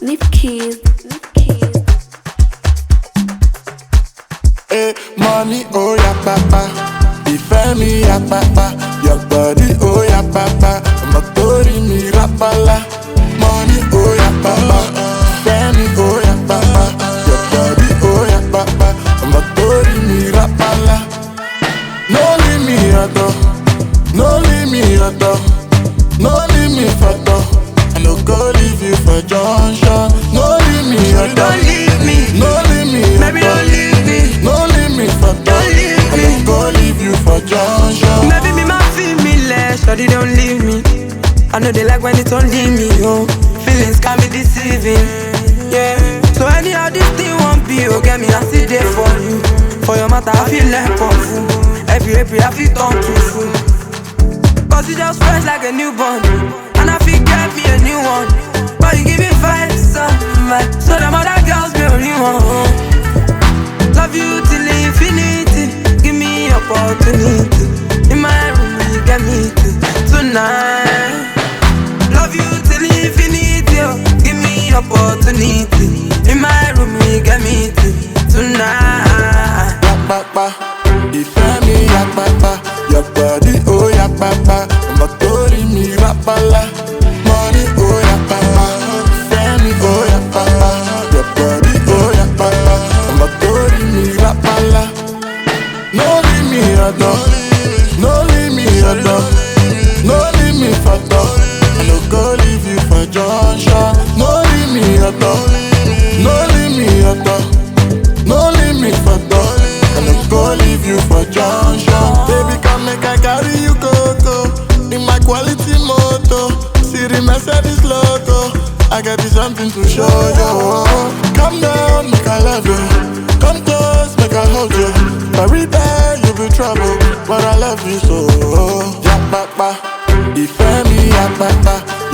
Nip keys. Hey, money, oh yeah, papa. Ìfẹ́ mi ya papa. Your body, oh yeah, papa. Ọmọ torí mi rapala. Money, oh yeah, papa. Ìfẹ́ mi, oh yeah, papa. Your body, oh yeah, papa. Ọmọ torí mi rapala. No leave me ọ̀dọ̀, no leave me ọ̀dọ̀, no leave me fọ̀dọ̀. I no go leave you for junction. No leave me ọ̀dọ̀, Don't leave me, no leave me baby, ọ̀dọ̀. don't leave me. No leave me for Don't leave I me. don't go leave you for junction. Maybe me ma feel me less, shawty don't leave me. I know they like when it don't leave me, oh. Feelings can be deceiving, yeah. So anyhow this thing won't be, oh. Get me, I sit there for you. For your matter, I feel like powerful. Every I feel turn to fool. Cause you just fresh like a newborn. And I feel get me a new one. But you give me vibes, so them other girls be only one. Love you till infinity. Give me opportunity. In my room, you get me tonight. Love you till infinity. Oh. Give me opportunity. In my room, you get me tonight. Papa, ìfẹ́ mi ya papa. Your body, oh ya papa. Ọmọ torí mi rapala. Money, oh ya papa. Ìfẹ́ mi, oh ya papa. Your body, oh ya papa. Ọmọ torí mi rapala. No leave me ọ̀dọ̀, no leave me ọ̀dọ̀, no leave me fọ̀dọ̀. I no go leave you for junction. No leave me ọ̀dọ̀, no leave me ọ̀dọ̀, no leave me fọ̀dọ̀. I no go leave you for junction. Baby, come make I carry you go. In my quality moto, see the Mercedes logo. I got you something to show you. Come down, make I love you. Come close, make I hold you. Every day you be trouble, but I love you so. Ya papa, ìfẹ́ mi ya papa.